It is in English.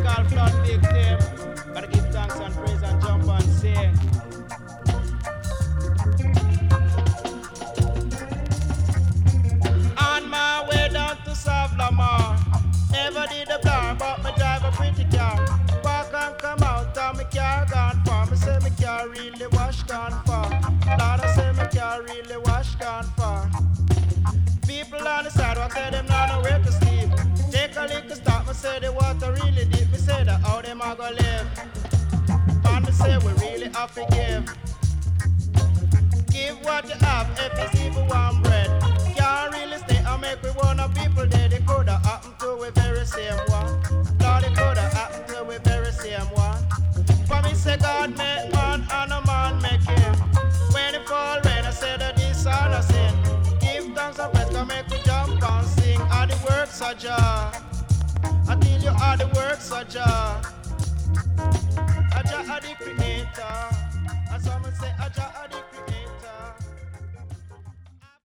call flood victim. Gotta give thanks and praise and jump and sing. On my way down to Savlamar, never did a car, but me drive a pretty car. Park and come out, and me car gone far. Me say me car really wash gone far. Lord, I say me car really wash gone far. People on the sidewalk say them not know where to sleep. Take a little stop, me say the water really deep. Me say that how them a go live. And me say we really have to give. Give what you have, if it's even one bread. Can't really stay and make we one of people dead. It coulda happened to we very same one. Lord, it coulda happened to we very same one. For me say God make man and a man make him. When it fall rain, I say that this all a sin. Give thanks and praise, can make we jump and sing. All the works of Jah, I tell you all the works of Jah. Jah are the